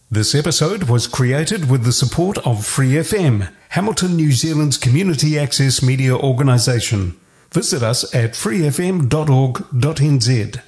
This episode was created with the support of Free FM, Hamilton, New Zealand's community access media organisation. Visit us at freefm.org.nz.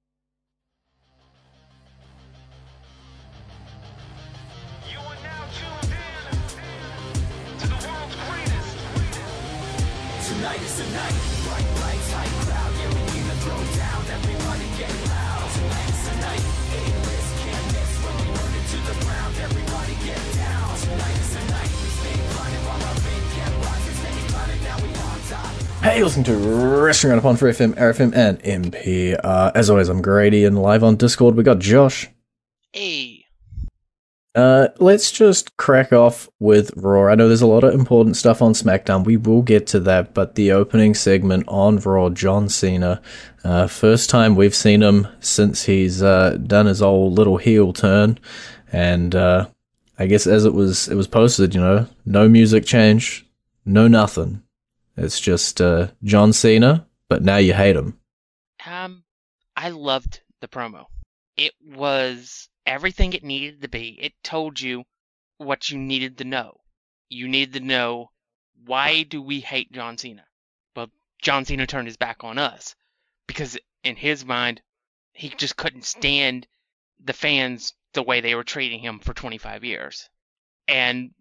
Hey, listen to Wrestling Around Upon Free FM, RFM, and MP. As always, I'm Grady, and live on Discord, we got Josh. Hey. Let's just crack off with Raw. I know there's a lot of important stuff on SmackDown. We will get to that, but the opening segment on Raw, John Cena. First time we've seen him since he's done his old little heel turn, and I guess as it was posted, no music change, no nothing. It's just John Cena, but now you hate him. I loved the promo. It was everything it needed to be. It told you what you needed to know. You needed to know, why do we hate John Cena? Well, John Cena turned his back on us because in his mind, he just couldn't stand the fans the way they were treating him for 25 years. And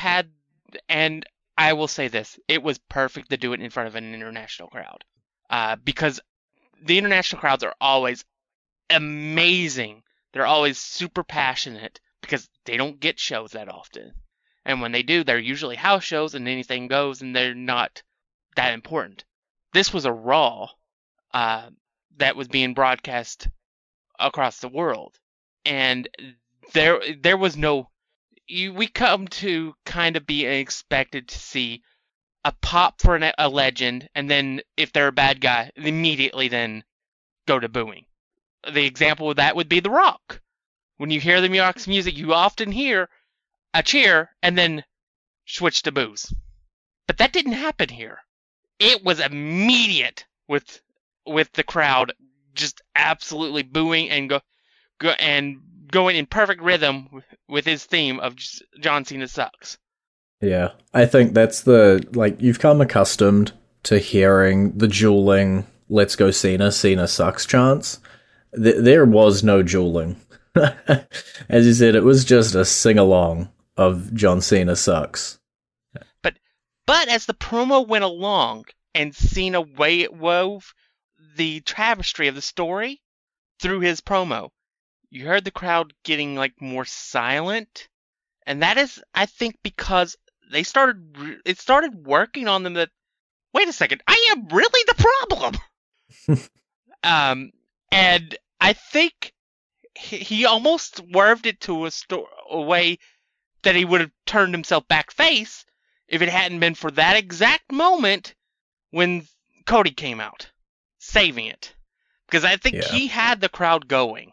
I will say this, it was perfect to do it in front of an international crowd. Because the international crowds are always amazing. They're always super passionate because they don't get shows that often. And when they do, they're usually house shows and anything goes and they're not that important. This was a Raw that was being broadcast across the world. And there was no... we come to kind of be expected to see a pop for a legend, and then if they're a bad guy, immediately then go to booing. The example of that would be The Rock. When you hear The Rock's music, you often hear a cheer and then switch to boos. But that didn't happen here. It was immediate with the crowd just absolutely booing and going in perfect rhythm with his theme of John Cena sucks. Yeah, I think that's you've come accustomed to hearing the dueling, let's go Cena sucks chants. There was no dueling. As you said, it was just a sing-along of John Cena sucks. But as the promo went along and Cena wove the tapestry of the story through his promo, you heard the crowd getting more silent, and that is, I think, because it started working on them that, wait a second, I am really the problem. And I think he almost swerved it to a way that he would have turned himself back face if it hadn't been for that exact moment when Cody came out, saving it, because I think he had the crowd going.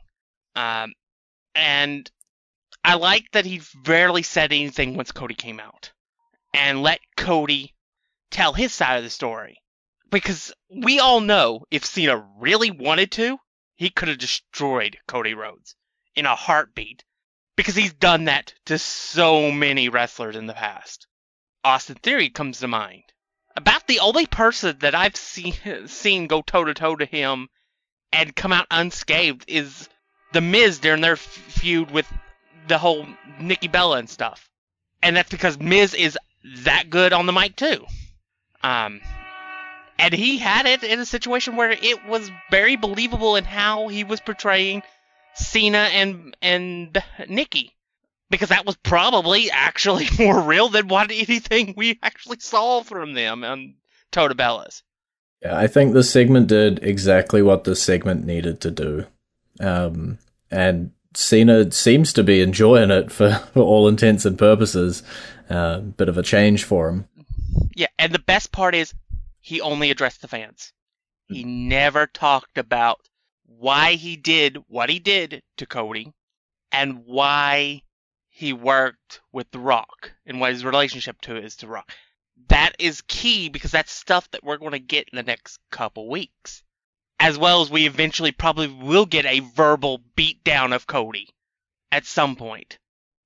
And I like that he barely said anything once Cody came out and let Cody tell his side of the story. Because we all know if Cena really wanted to, he could have destroyed Cody Rhodes in a heartbeat. Because he's done that to so many wrestlers in the past. Austin Theory comes to mind. About the only person that I've seen go toe-to-toe to him and come out unscathed is The Miz during their feud with the whole Nikki Bella and stuff. And that's because Miz is that good on the mic too. And he had it in a situation where it was very believable in how he was portraying Cena and Nikki. Because that was probably actually more real than anything we actually saw from them on Toe to Bellas. Yeah, I think the segment did exactly what the segment needed to do. And Cena seems to be enjoying it for all intents and purposes. Bit of a change for him. Yeah, and the best part is he only addressed the fans. He never talked about why he did what he did to Cody and why he worked with The Rock and what his relationship to is to Rock. That is key because that's stuff that we're going to get in the next couple weeks. As well as we eventually probably will get a verbal beatdown of Cody at some point.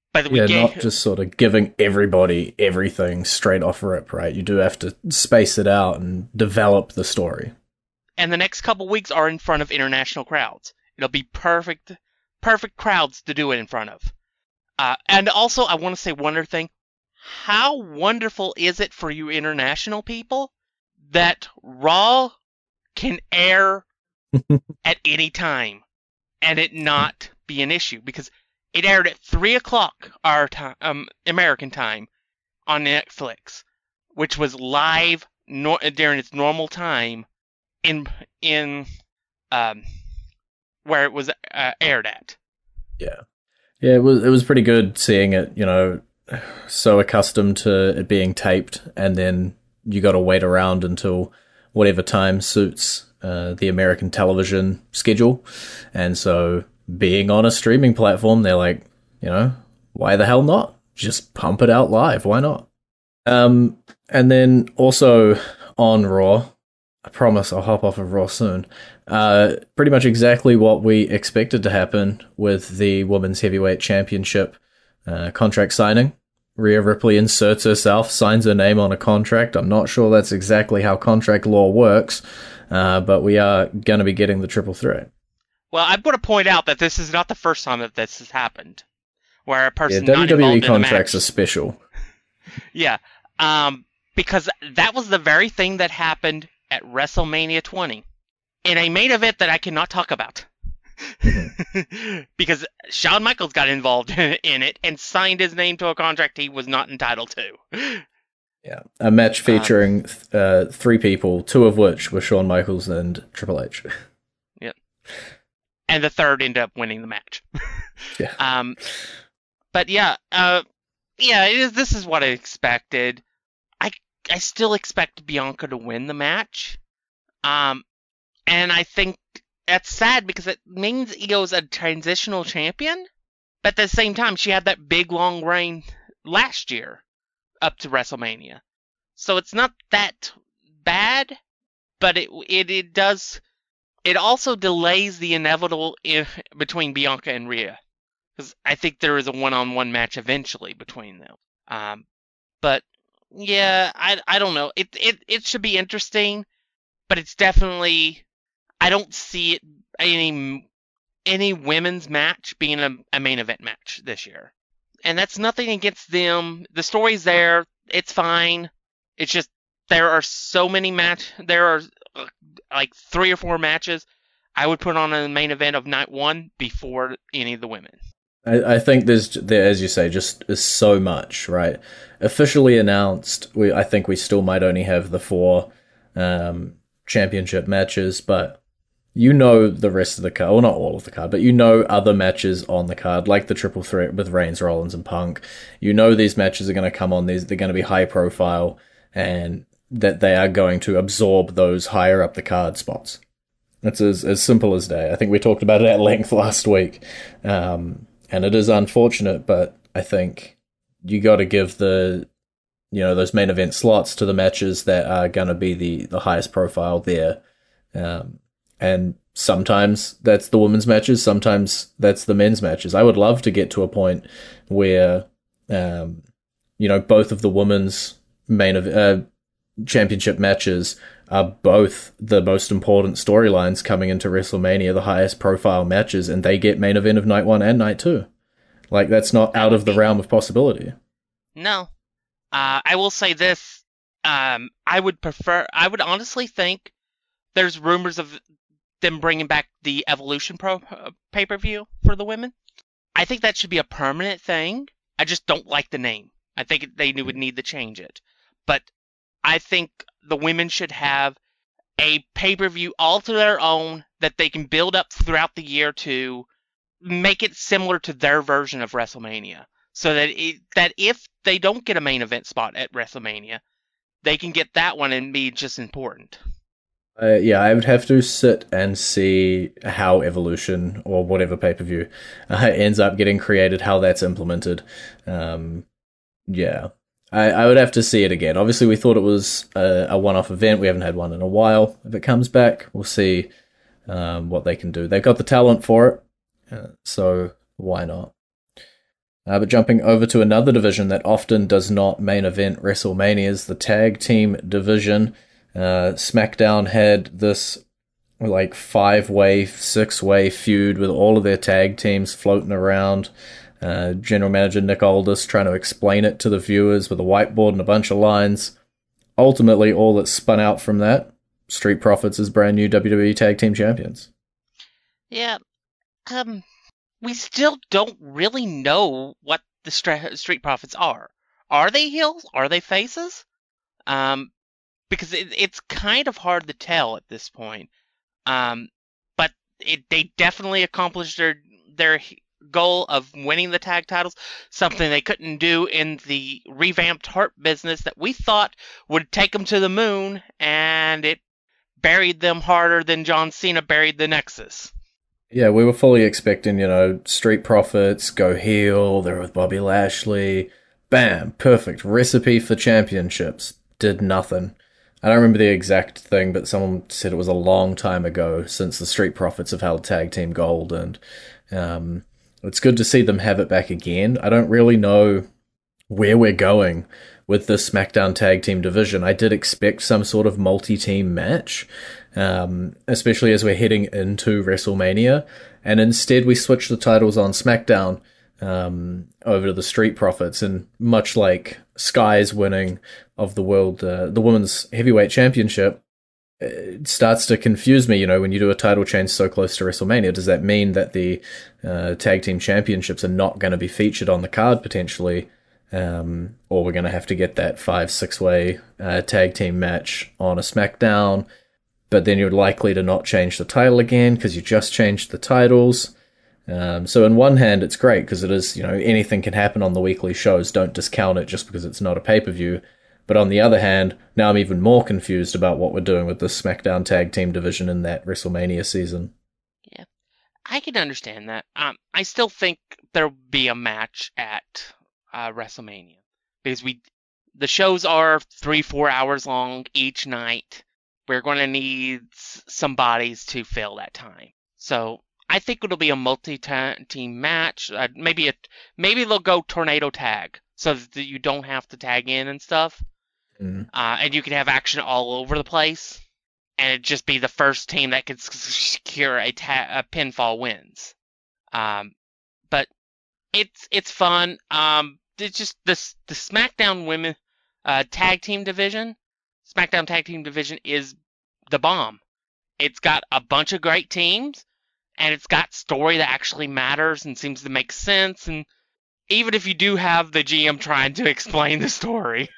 But Yeah, not just sort of giving everybody everything straight off rip, right? You do have to space it out and develop the story. And the next couple weeks are in front of international crowds. It'll be perfect crowds to do it in front of. And also, I want to say one other thing. How wonderful is it for you international people that Raw can air at any time and it not be an issue? Because it aired at 3 o'clock our time, American time, on Netflix, which was live during its normal time in where it was aired at. Yeah, it was pretty good seeing it. So accustomed to it being taped, and then you got to wait around until whatever time suits the American television schedule, and so being on a streaming platform, they're like, why the hell not? Just pump it out live. Why not? And then also on Raw, I promise I'll hop off of Raw soon. Pretty much exactly what we expected to happen with the Women's Heavyweight Championship contract signing. Rhea Ripley inserts herself, signs her name on a contract. I'm not sure that's exactly how contract law works, but we are going to be getting the triple threat. Well, I'm going to point out that this is not the first time that this has happened, where a person WWE not involved contracts in the match. are special. Yeah, because that was the very thing that happened at WrestleMania 20 in a main event that I cannot talk about. Because Shawn Michaels got involved in it and signed his name to a contract he was not entitled to. Yeah, a match featuring 3 people, 2 of which were Shawn Michaels and Triple H. Yep. And the third ended up winning the match. Yeah. But yeah, this is what I expected. I still expect Bianca to win the match. And I think that's sad because it means Io's a transitional champion. But at the same time, she had that big long reign last year up to WrestleMania. So it's not that bad, but it does. It also delays the inevitable between Bianca and Rhea. Because I think there is a one-on-one match eventually between them. But yeah, I don't know. It should be interesting, but it's definitely, I don't see it any women's match being a main event match this year. And that's nothing against them. The story's there. It's fine. It's just there are so many there are like 3 or 4 matches I would put on a main event of night 1 before any of the women. I think there, as you say, just is so much, right? Officially announced, I think we still might only have the 4 championship matches, but the rest of the card, well, not all of the card, but other matches on the card, like the triple threat with Reigns, Rollins, and Punk. These matches are going to come on, they're going to be high profile, and that they are going to absorb those higher up the card spots. It's as simple as day. I think we talked about it at length last week. And it is unfortunate, but I think you got to give those main event slots to the matches that are going to be the highest profile there. And sometimes that's the women's matches, sometimes that's the men's matches. I would love to get to a point where, both of the women's championship matches are both the most important storylines coming into WrestleMania, the highest profile matches, and they get main event of night 1 and night 2. Like, that's not out of the realm of possibility. No. I will say this. I would honestly think there's rumors of them bringing back the Evolution pay-per-view for the women. I think that should be a permanent thing. I just don't like the name. I think they would need to change it. But I think the women should have a pay-per-view all to their own that they can build up throughout the year to make it similar to their version of WrestleMania. So that if they don't get a main event spot at WrestleMania, they can get that one and be just important. I would have to sit and see how Evolution or whatever pay-per-view ends up getting created, how that's implemented. I would have to see it again. Obviously, we thought it was a one-off event. We haven't had one in a while. If it comes back, we'll see what they can do. They've got the talent for it, so why not? But jumping over to another division that often does not main event WrestleManias, the tag team division. SmackDown had this like 5-way, 6-way feud with all of their tag teams floating around. General Manager Nick Aldis trying to explain it to the viewers with a whiteboard and a bunch of lines. Ultimately, all that spun out from that, Street Profits as brand new WWE Tag Team Champions. Yeah, we still don't really know what the Street Profits are. Are they heels? Are they faces? Because it's kind of hard to tell at this point. But they definitely accomplished their goal of winning the tag titles, something they couldn't do in the revamped Hurt Business that we thought would take them to the moon, and it buried them harder than John Cena buried the Nexus. Yeah, we were fully expecting, Street Profits, go heel, they're with Bobby Lashley, bam, perfect, recipe for championships, did nothing. I don't remember the exact thing, but someone said it was a long time ago since the Street Profits have held Tag Team Gold, and it's good to see them have it back again. I don't really know where we're going with the SmackDown Tag Team division. I did expect some sort of multi-team match, especially as we're heading into WrestleMania, and instead we switched the titles on SmackDown over to the Street Profits, and much like Sky's winning of the world, the Women's Heavyweight Championship, it starts to confuse me, when you do a title change so close to WrestleMania. Does that mean that the Tag Team Championships are not going to be featured on the card potentially? Or we're going to have to get that 5-6-way tag team match on a SmackDown, but then you're likely to not change the title again because you just changed the titles. So in one hand, it's great because it is, anything can happen on the weekly shows. Don't discount it just because it's not a pay-per-view. But on the other hand, now I'm even more confused about what we're doing with the SmackDown Tag Team division in that WrestleMania season. Yeah, I can understand that. I still think there'll be a match at WrestleMania because the shows are 3-4 hours long each night. We're going to need some bodies to fill that time. So I think it'll be a multi-team match. Maybe they'll go tornado tag so that you don't have to tag in and stuff. And you can have action all over the place, and it'd just be the first team that could secure a pinfall wins. But it's fun. It's just the SmackDown Women Tag Team Division. SmackDown Tag Team Division is the bomb. It's got a bunch of great teams, and it's got story that actually matters and seems to make sense. And even if you do have the GM trying to explain the story,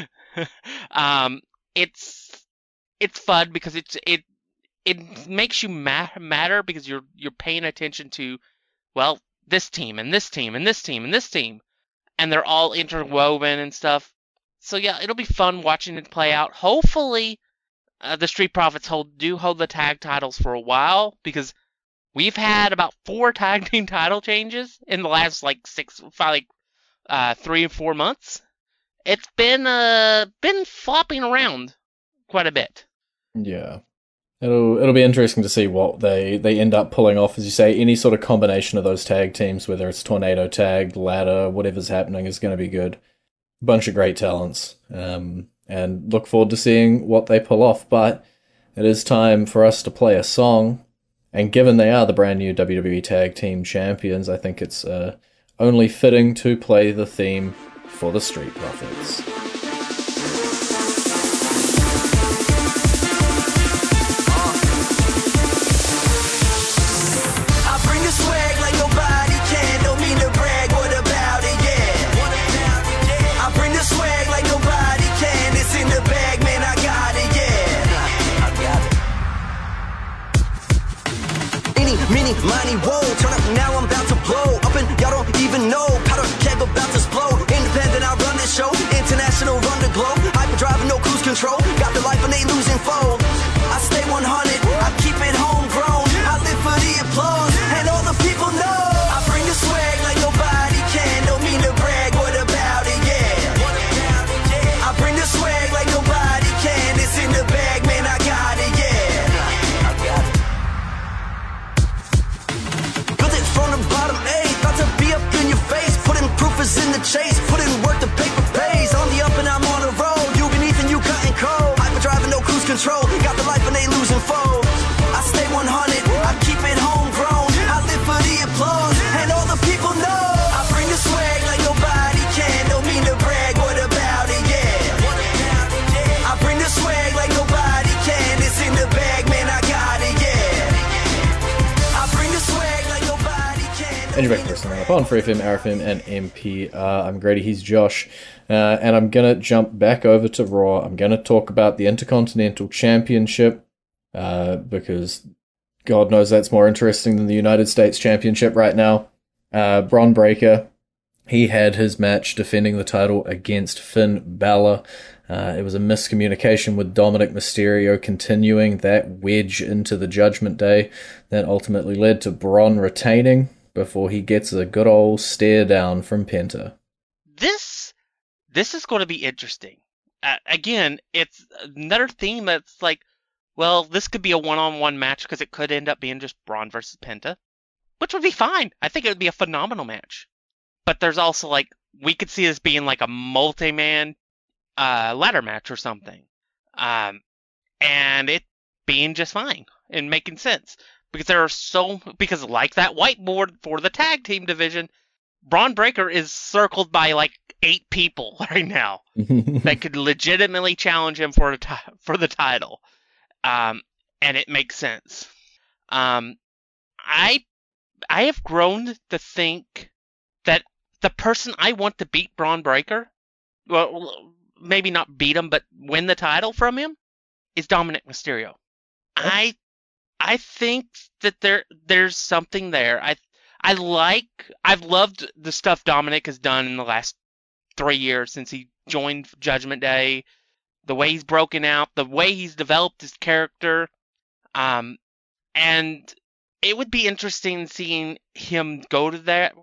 it's fun because it makes you matter because you're paying attention to, well, this team and this team and this team and this team, and they're all interwoven and stuff. So yeah, it'll be fun watching it play out. Hopefully, the Street Profits hold the tag titles for a while, because we've had about 4 tag team title changes in the last 3 or 4 months. It's been flopping around quite a bit. Yeah. It'll be interesting to see what they end up pulling off, as you say. Any sort of combination of those tag teams, whether it's tornado tag, ladder, whatever's happening, is going to be good. Bunch of great talents, and look forward to seeing what they pull off. But it is time for us to play a song, and given they are the brand new WWE Tag Team Champions, I think it's only fitting to play the theme for the Street Profits. Money won't turn up, now I'm about to blow up, and y'all don't even know. Powder keg about to explode. Independent, I run this show. International, run the globe. Hyperdrive, no cruise control. Got the life and they losing fold. I stay 100, I keep it homegrown. I live for the applause, and all the people know. I bring the swag like nobody can. Don't mean to brag, what about it, yeah. I bring the swag like nobody can. It's in the bag, man, I got it, yeah. I got it. From the bottom, about to be up in your face, putting proof on Free FM, RFM, and MPR. I'm Grady, he's Josh, and I'm going to jump back over to Raw. I'm going to talk about the Intercontinental Championship, because God knows that's more interesting than the United States Championship right now. Bron Breakker, he had his match defending the title against Finn Balor. It was a miscommunication with Dominic Mysterio continuing that wedge into the Judgment Day that ultimately led to Bron retaining before he gets a good old stare down from Penta. This is going to be interesting. Again, it's another theme that's like, well, this could be a one-on-one match because it could end up being just Bron versus Penta, which would be fine. I think it would be a phenomenal match. But there's also, like, we could see this being like a multi-man ladder match or something. And it being just fine and making sense. Because like that whiteboard for the tag team division, Bron Breakker is circled by like 8 people right now that could legitimately challenge him for the title. And it makes sense. I have grown to think that the person I want to beat Bron Breakker, well, maybe not beat him, but win the title from him, is Dominic Mysterio. I think that there's something there. I've loved the stuff Dominic has done in the last 3 years since he joined Judgment Day, the way he's broken out, the way he's developed his character, and it would be interesting seeing him go to that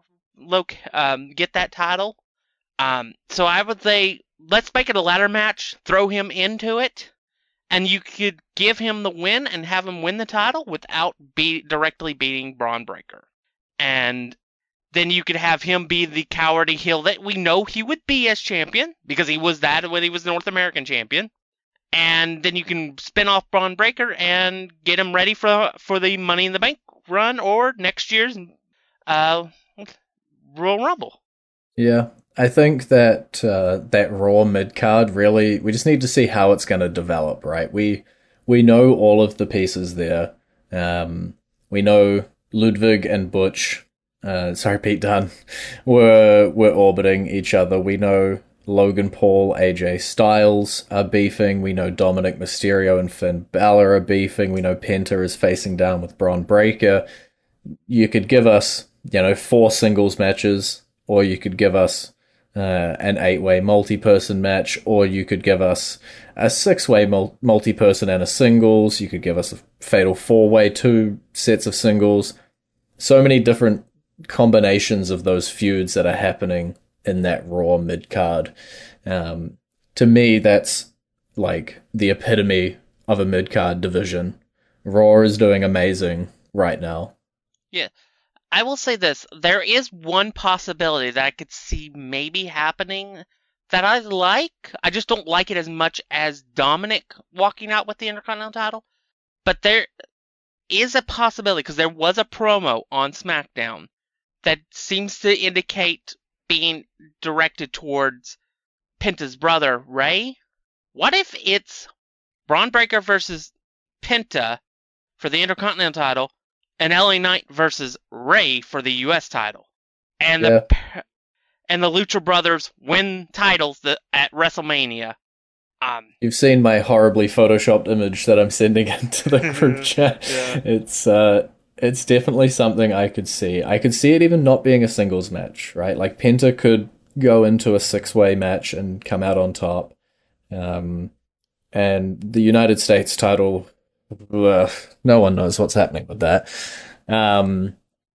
get that title. So I would say, let's make it a ladder match, throw him into it, and you could give him the win and have him win the title without directly beating Bron Breakker. And then you could have him be the cowardly heel that we know he would be as champion, because he was that when he was North American champion. And then you can spin off Bron Breakker and get him ready for the Money in the Bank run or next year's Royal Rumble. Yeah, I think that that Raw mid-card really, we just need to see how it's going to develop, right? We know all of the pieces there. We know Ludwig and Butch, Pete Dunne, were orbiting each other. We know Logan Paul, AJ Styles are beefing. We know Dominic Mysterio and Finn Balor are beefing. We know Penta is facing down with Bron Breakker. You could give us, 4 singles matches, or you could give us an 8-way multi-person match, or you could give us a 6-way multi-person and a singles. You could give us a fatal 4-way, 2 sets of singles. So many different combinations of those feuds that are happening in that Raw mid-card. To me, that's like the epitome of a mid-card division. Raw is doing amazing right now. Yeah. I will say this. There is one possibility that I could see maybe happening that I like. I just don't like it as much as Dominic walking out with the Intercontinental title. But there is a possibility, because there was a promo on SmackDown that seems to indicate being directed towards Penta's brother, Ray. What if it's Bron Breakker versus Penta for the Intercontinental title, and LA Knight versus Ray for the U.S. title, and the Lucha Brothers win titles at WrestleMania? You've seen my horribly photoshopped image that I'm sending into the group chat. Yeah. It's definitely something I could see. I could see it even not being a singles match, right? Like Penta could go into a 6-way match and come out on top. And the United States title, no one knows what's happening with that. And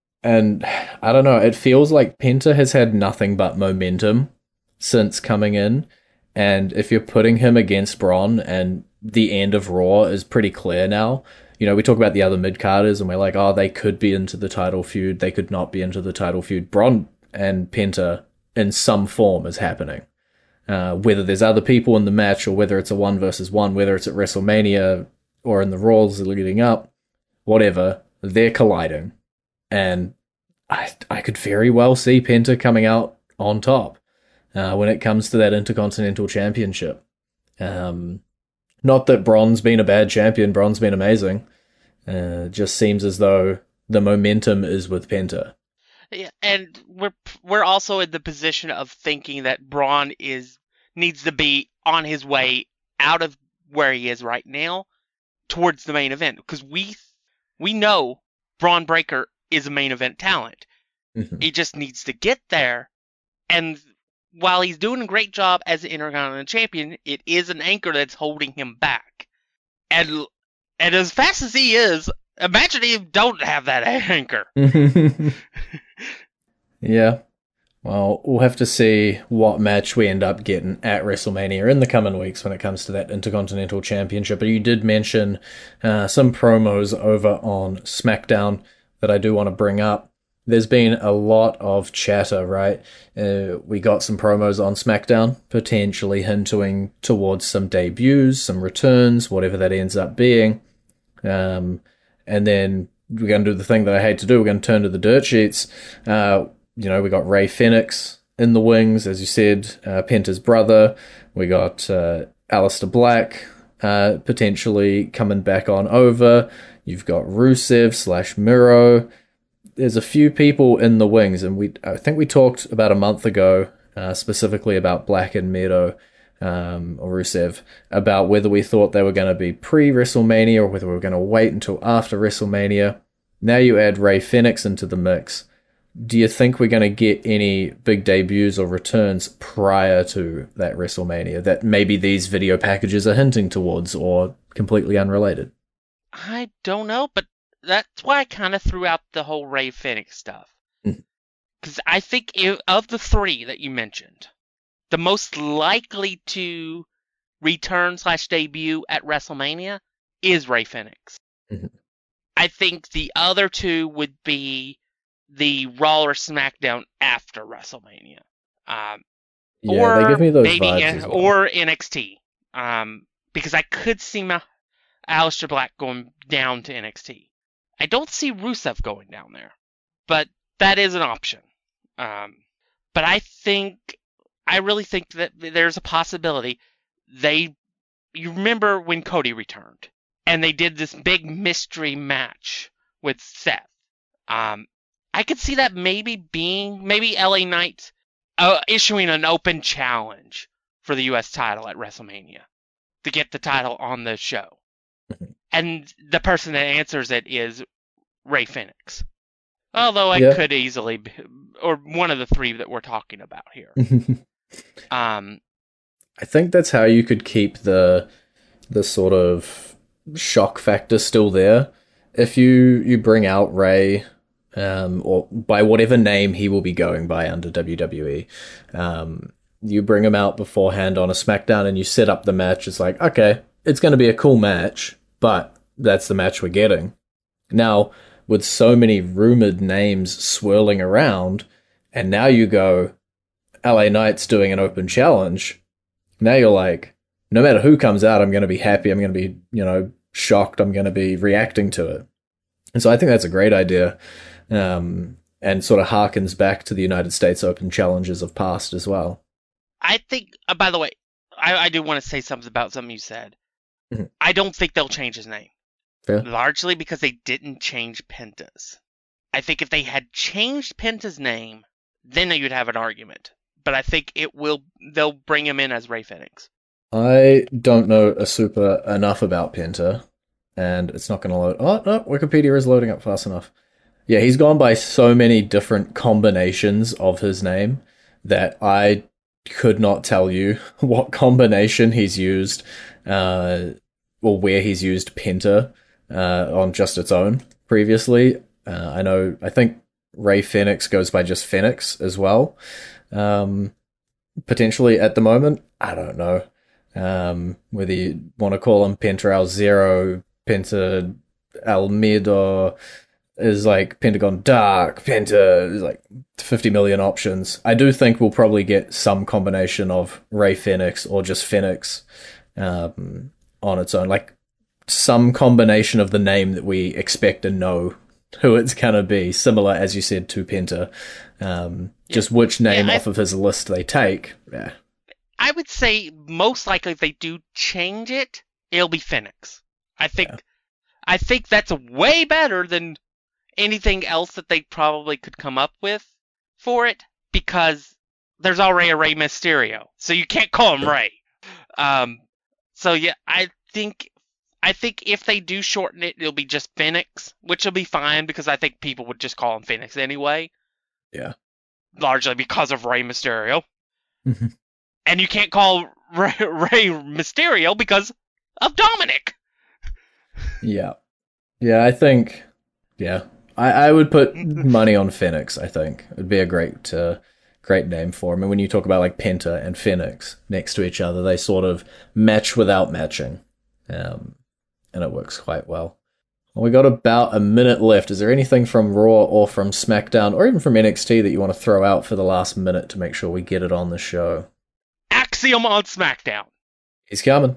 I don't know, it feels like Penta has had nothing but momentum since coming in. And if you're putting him against Bron, and the end of Raw is pretty clear now, we talk about the other mid-carders and we're like, oh, they could be into the title feud, they could not be into the title feud. Bron and Penta in some form is happening. Whether there's other people in the match, or whether it's a 1-versus-1, whether it's at WrestleMania or in the Raws leading up, whatever, they're colliding. And I could very well see Penta coming out on top when it comes to that Intercontinental Championship. Not that Bron's been a bad champion, Bron's been amazing. Just seems as though the momentum is with Penta. Yeah, and we're also in the position of thinking that Braun needs to be on his way out of where he is right now towards the main event, because we know Braun Breaker is a main event talent. Mhm. He just needs to get there, and while he's doing a great job as an Intercontinental Champion, it is an anchor that's holding him back. And as fast as he is, imagine if you don't have that anchor. Yeah. Well, we'll have to see what match we end up getting at WrestleMania in the coming weeks when it comes to that Intercontinental Championship. But you did mention some promos over on SmackDown that I do want to bring up. There's been a lot of chatter, right? We got some promos on SmackDown, potentially hinting towards some debuts, some returns, whatever that ends up being. And then we're going to do the thing that I hate to do. We're going to turn to the dirt sheets. We got Rey Fenix in the wings, as you said, Penta's brother. We got Aleister Black potentially coming back on over. You've got Rusev / Miro. There's a few people in the wings, and I think we talked about a month ago specifically about Black and Miro or Rusev, about whether we thought they were going to be pre-WrestleMania or whether we were going to wait until after WrestleMania. Now you add Rey Fenix into the mix. Do you think we're going to get any big debuts or returns prior to that WrestleMania that maybe these video packages are hinting towards, or completely unrelated? I don't know, but that's why I kind of threw out the whole Rey Fenix stuff. Because I think of the three that you mentioned, the most likely to return / debut at WrestleMania is Rey Fenix. Mm-hmm. I think the other two would be the Raw or SmackDown after WrestleMania. Or they give me those maybe, vibes as well. Or NXT. Because I could see Aleister Black going down to NXT. I don't see Rusev going down there, but that is an option. But I really think that there's a possibility you remember when Cody returned and they did this big mystery match with Seth. I could see that maybe LA Knight issuing an open challenge for the U.S. title at WrestleMania to get the title on the show. And the person that answers it is Rey Fenix. Although I could easily be, or one of the three that we're talking about here. I think that's how you could keep the sort of shock factor still there. If you bring out Rey, or by whatever name he will be going by under WWE, you bring him out beforehand on a SmackDown and you set up the match. It's like, okay, it's going to be a cool match, but that's the match we're getting. Now, with so many rumored names swirling around, and now you go, LA Knight's doing an open challenge, now you're like, no matter who comes out, I'm going to be happy, I'm going to be, shocked, I'm going to be reacting to it. And so I think that's a great idea, and sort of harkens back to the United States Open challenges of past as well. I think, by the way, I do want to say something about something you said. Mm-hmm. I don't think they'll change his name. Fair. Largely because they didn't change Penta's. I think if they had changed Penta's name, then you'd have an argument. But I think they'll bring him in as Rey Fenix. I don't know a super enough about Penta, and it's not going to load. Oh, no, Wikipedia is loading up fast enough. Yeah, he's gone by so many different combinations of his name that I could not tell you what combination he's used, or where he's used Penta on just its own previously. I think Rey Fenix goes by just Fenix as well. Potentially at the moment, I don't know. Whether you want to call him Penta Al Zero, Penta Al Mid, or is like Pentagon Dark, Penta, is like 50 million options. I do think we'll probably get some combination of Rey Fenix or just Fenix on its own. Like some combination of the name that we expect and know who it's going to be, similar, as you said, to Penta. Just which name off of his list they take. Yeah. I would say most likely if they do change it, it'll be Fenix. I think that's way better than anything else that they probably could come up with for it, because there's already a Rey Mysterio, so you can't call him Rey. So yeah, I think if they do shorten it, it'll be just Phoenix, which will be fine because I think people would just call him Phoenix anyway. Yeah. Largely because of Rey Mysterio. Mm-hmm. And you can't call Rey Mysterio because of Dominic. Yeah. Yeah, I think... Yeah. I would put money on Phoenix, I think. It would be a great name for him. And when you talk about like Penta and Phoenix next to each other, they sort of match without matching. And it works quite well. Well, we got about a minute left. Is there anything from Raw or from SmackDown or even from NXT that you want to throw out for the last minute to make sure we get it on the show? Axiom on SmackDown. He's coming.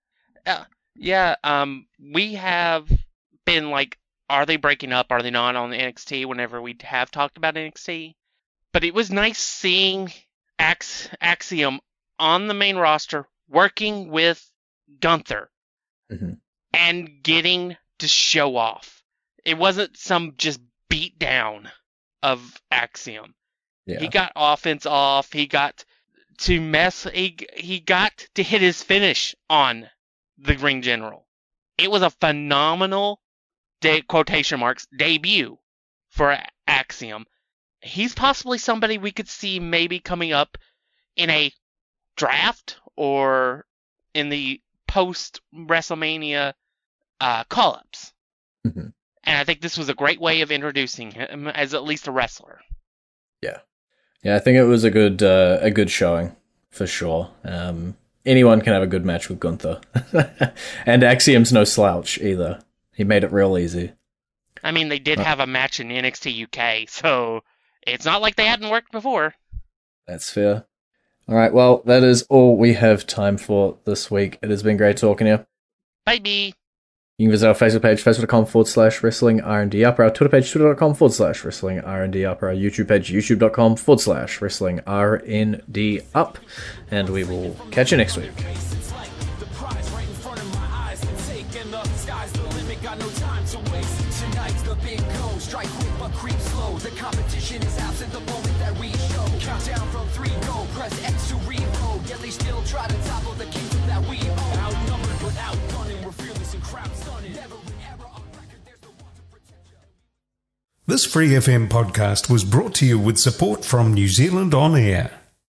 We have been like, are they breaking up? Are they not on NXT whenever we have talked about NXT? But it was nice seeing Axiom on the main roster working with Gunther and getting to show off. It wasn't some just beat down of Axiom. Yeah. He got offense off. He got to he got to hit his finish on the Ring General. It was a phenomenal quotation marks debut for Axiom. He's possibly somebody we could see maybe coming up in a draft or in the post WrestleMania call-ups. And I think this was a great way of introducing him as at least a wrestler. Yeah, I think it was a good showing for sure. Anyone can have a good match with Gunther, and Axiom's no slouch either. He made it real easy. I mean, they did have a match in NXT UK, so it's not like they hadn't worked before. That's fair. All right, well, that is all we have time for this week. It has been great talking to you. Bye-bye. You can visit our Facebook page, facebook.com/wrestling R&D up, our Twitter page, twitter.com/wrestling R&D up, our YouTube page, youtube.com/wrestling R&D up, and we will catch you next week. This Free FM podcast was brought to you with support from New Zealand On Air.